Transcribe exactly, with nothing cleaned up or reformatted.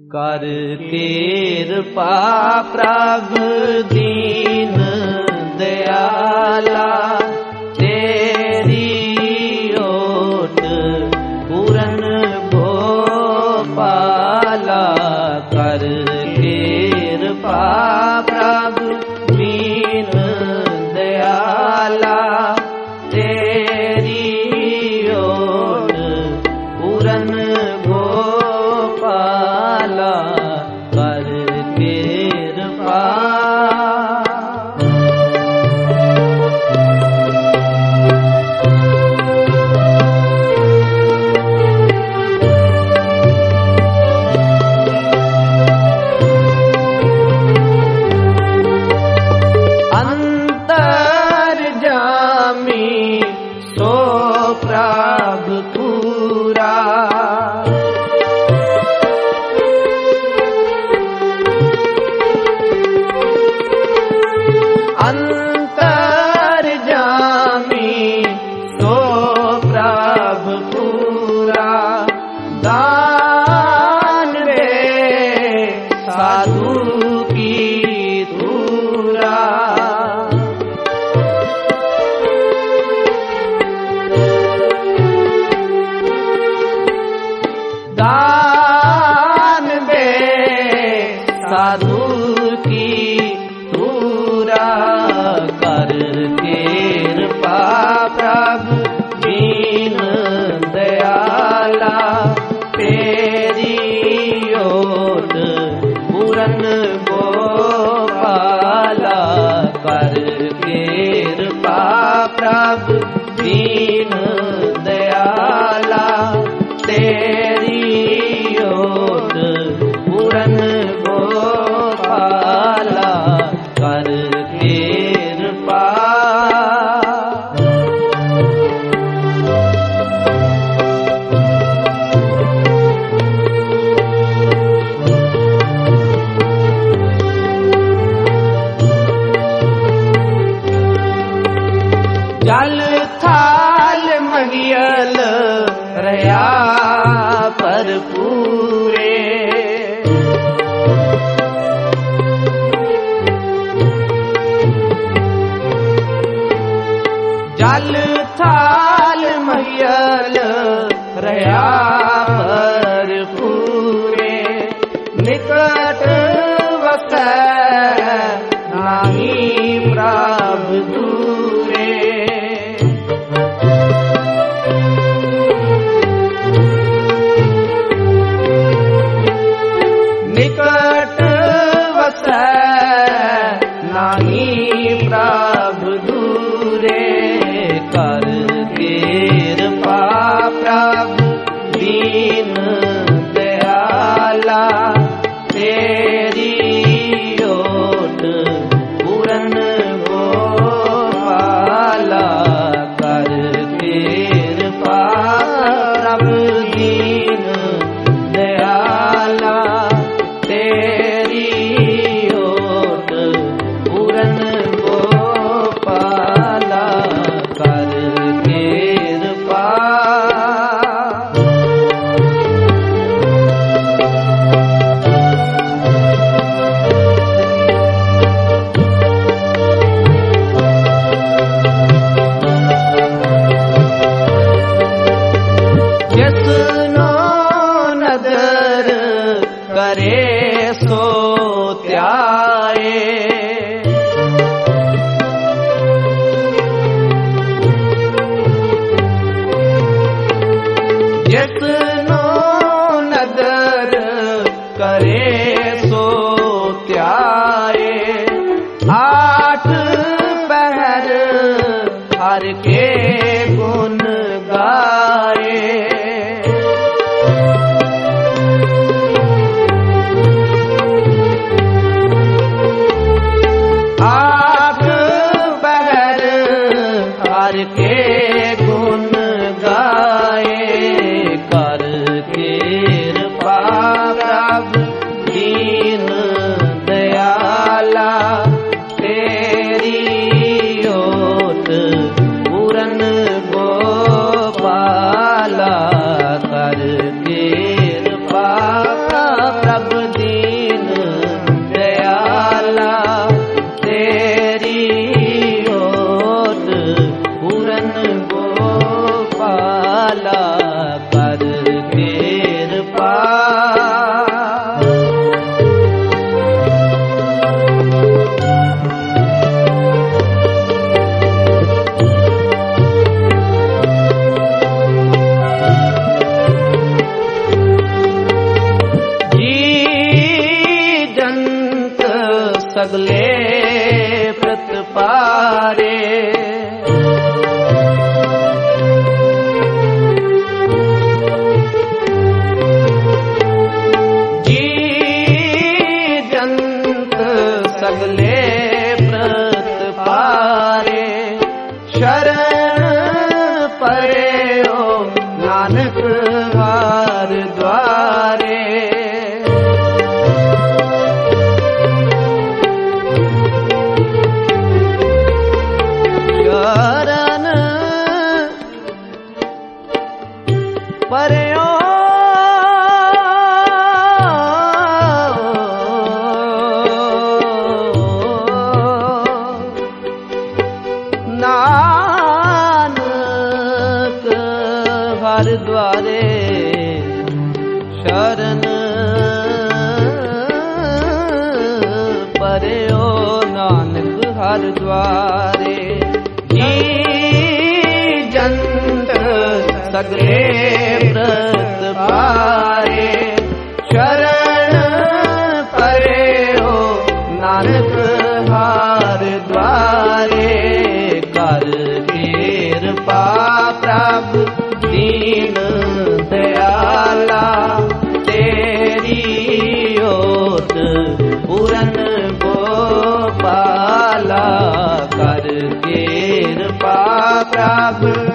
कर कृपा प्रभु दीन दयाला, तेरी ओट पूरन भोपाला। कर कृपा प्रभु दीन दयाला, तेरी ओट पूरन भोपाला। कर कृपा प्रभु पूरा, अंतर्यामी सो प्रभु पूरा। दान रे साधु की धूरा, दान दे साधु की धूरा। कर कृपा प्रभु दीन दयाला, तेरी ओट पूरन भोपाला। कर कृपा प्रभु दीन दयाला, तेरी ओट पूरन भोपाला। कर कृपा जल थाल महियल रया पर पूरे। जल थाल महियल रया पर पूरे। निकट वसै नाही प्रभु दूरे। निकट वसै नाही प्रभु दूरे। कर कृपा प्रभु दीन दयाला, तेरी ओट पूरन भोपाला। कर कृपा प्रभु दीन दयाला, तेरी ओट पूरन भोपाला। कर कृपा जिसनो नदर करे सो त्याए। जिसनो नदर करे सो त्याए। आठ पहर हर के गुण गाए। सगले प्रतपारे। जी जंत सगले प्रतपारे, शरण परे ओ नानक हार द्वारे। शरण पर्यो नानक हर द्वारे। शरण पर्यो नानक हर द्वारे। जी जंत सगले प्रतपारे, शरण पर्यो नानक हार द्वारे। कर कृपा प्रभु दीन दयाला, तेरी ओट पूरन गोपाला। कर कृपा प्रभु